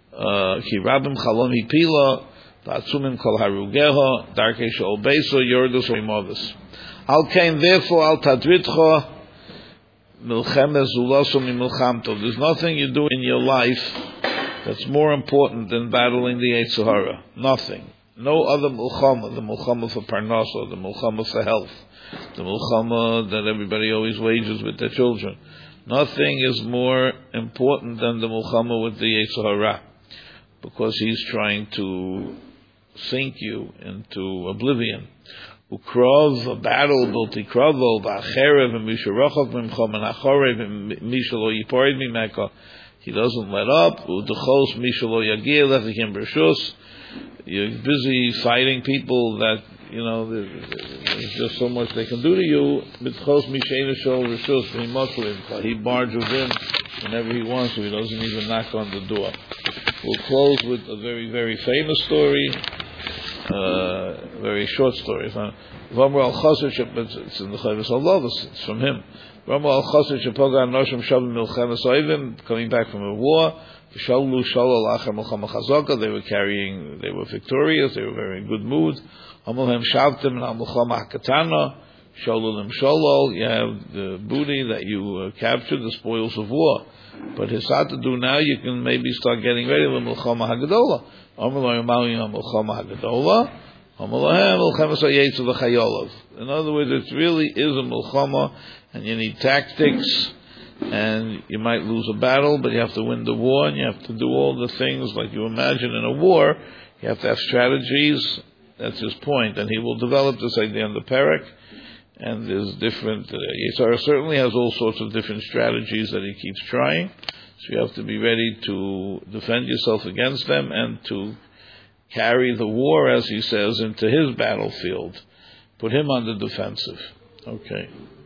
Ki rabim chalom hipila, v'atzumim kol harugeha, darkei she'ol beiso, yordus oimovis. Al kain, therefore, al tadritcha, milchemes ulaso mimilchamto. There's nothing you do in your life that's more important than battling the Yetzer Hara. Nothing. No other mulchama, the mulchama for parnasa, the mulchama for health, the mulchama that everybody always wages with their children. Nothing is more important than the mulchama with the Yetzer Hara, because he's trying to sink you into oblivion. Ukrov, a battle, bultikravo, v'acherev, v'misharachov, v'mchom, v'achorev, v'mishalo yiporid mimeka. He doesn't let up. U'dechos, mishalo yagir, lechikim bershus. You're busy fighting people that, there's just so much they can do to you. B'tchos, misheina shol bershus, v'imotlim. He barges in whenever he wants to. He doesn't even knock on the door. We'll close with a very, very famous story. Very short story. It's in the Chovos HaLevavos. It's from him. Coming back from a war, they were victorious, they were very in good mood. You have the booty that you captured, the spoils of war. But Hisatadu, now you can maybe start getting ready for Milchama Hagadola. In other words, it really is a Milchama, and you need tactics, and you might lose a battle, but you have to win the war, and you have to do all the things like you imagine in a war. You have to have strategies. That's his point, and he will develop this idea in the Perek. And there's different, Yetzer Hara certainly has all sorts of different strategies that he keeps trying. So you have to be ready to defend yourself against them and to carry the war, as he says, into his battlefield. Put him on the defensive. Okay.